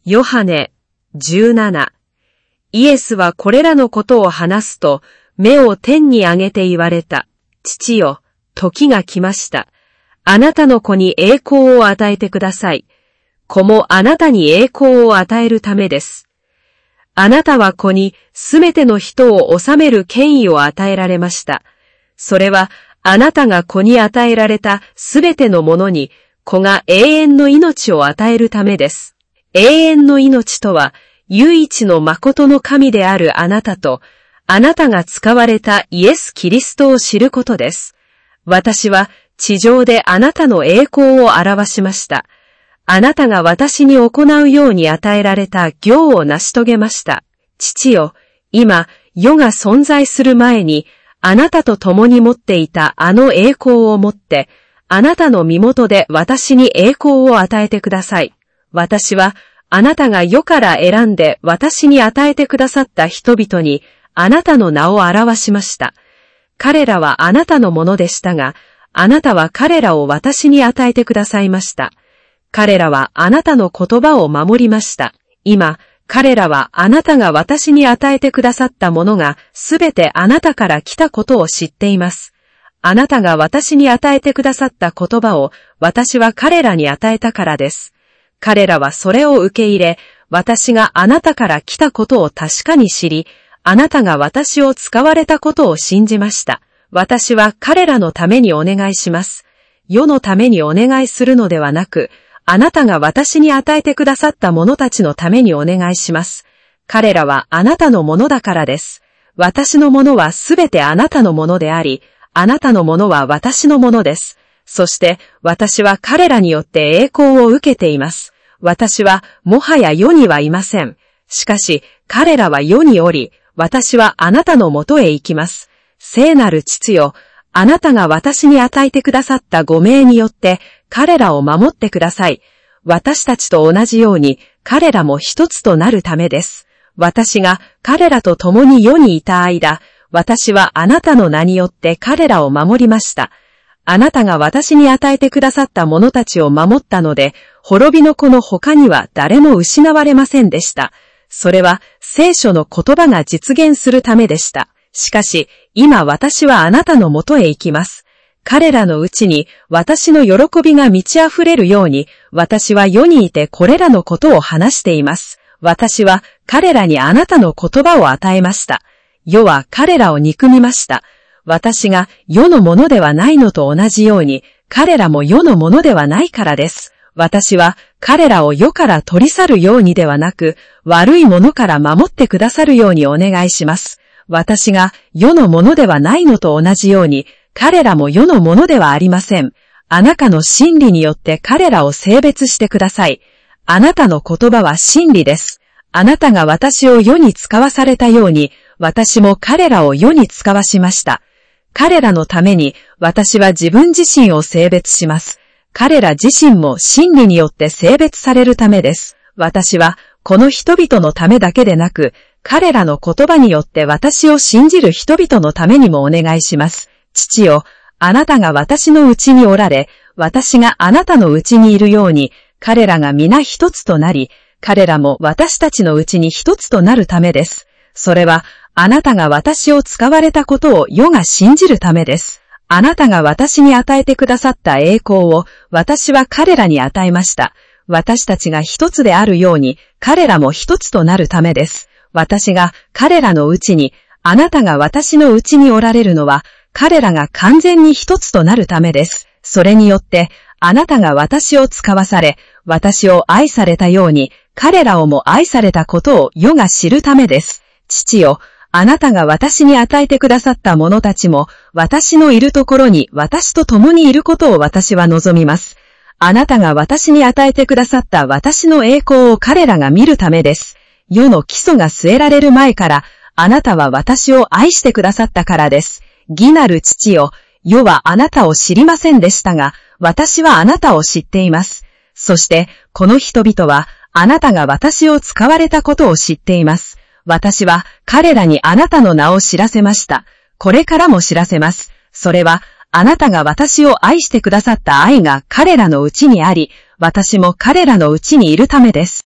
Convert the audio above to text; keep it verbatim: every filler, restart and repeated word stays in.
ヨハネじゅうなな。イエスはこれらのことを話すと、目を天に上げて言われた。父よ、時が来ました。あなたの子に栄光を与えてください。子もあなたに栄光を与えるためです。あなたは子にすべての人を治める権威を与えられました。それはあなたが子に与えられたすべてのものに子が永遠の命を与えるためです。永遠の命とは唯一の誠の神であるあなたとあなたが使われたイエス・キリストを知ることです。私は地上であなたの栄光を表しました。あなたが私に行うように与えられた業を成し遂げました。父よ、今、世が存在する前に、あなたと共に持っていたあの栄光をもって、あなたの身元で私に栄光を与えてください。私は、あなたが世から選んで私に与えてくださった人々に、あなたの名を表しました。彼らはあなたのものでしたが、あなたは彼らを私に与えてくださいました。彼らはあなたの言葉を守りました。今、彼らはあなたが私に与えてくださったものがすべてあなたから来たことを知っています。あなたが私に与えてくださった言葉を私は彼らに与えたからです。彼らはそれを受け入れ、私があなたから来たことを確かに知り、あなたが私を使われたことを信じました。私は彼らのためにお願いします。世のためにお願いするのではなく、あなたが私に与えてくださった者たちのためにお願いします。彼らはあなたのものだからです。私のものはすべてあなたのものであり、あなたのものは私のものです。そして私は彼らによって栄光を受けています。私はもはや世にはいません。しかし彼らは世におり、私はあなたのもとへ行きます。聖なる父よ、あなたが私に与えてくださったご命によって彼らを守ってください。私たちと同じように彼らも一つとなるためです。私が彼らと共に世にいた間、私はあなたの名によって彼らを守りました。あなたが私に与えてくださった者たちを守ったので、滅びの子の他には誰も失われませんでした。それは聖書の言葉が実現するためでした。しかし、今私はあなたのもとへ行きます。彼らのうちに私の喜びが満ち溢れるように、私は世にいてこれらのことを話しています。私は彼らにあなたの言葉を与えました。世は彼らを憎みました。私が世のものではないのと同じように、彼らも世のものではないからです。私は彼らを世から取り去るようにではなく、悪いものから守ってくださるようにお願いします。私が世のものではないのと同じように、彼らも世のものではありません。あなたの真理によって彼らを性別してください。あなたの言葉は真理です。あなたが私を世に使わされたように、私も彼らを世に使わしました。彼らのために私は自分自身を性別します。彼ら自身も真理によって性別されるためです。私はこの人々のためだけでなく、彼らの言葉によって私を信じる人々のためにもお願いします。父よ、あなたが私のうちにおられ、私があなたのうちにいるように、彼らが皆一つとなり、彼らも私たちのうちに一つとなるためです。それは、あなたが私を使われたことを世が信じるためです。あなたが私に与えてくださった栄光を、私は彼らに与えました。私たちが一つであるように、彼らも一つとなるためです。私が彼らのうちに、あなたが私のうちにおられるのは、彼らが完全に一つとなるためです。それによって、あなたが私を使わされ、私を愛されたように、彼らをも愛されたことを世が知るためです。父よ、あなたが私に与えてくださった者たちも、私のいるところに私と共にいることを私は望みます。あなたが私に与えてくださった私の栄光を彼らが見るためです。世の基礎が据えられる前から、あなたは私を愛してくださったからです。義なる父よ、世はあなたを知りませんでしたが、私はあなたを知っています。そして、この人々は、あなたが私を使われたことを知っています。私は彼らにあなたの名を知らせました。これからも知らせます。それは、あなたが私を愛してくださった愛が彼らのうちにあり、私も彼らのうちにいるためです。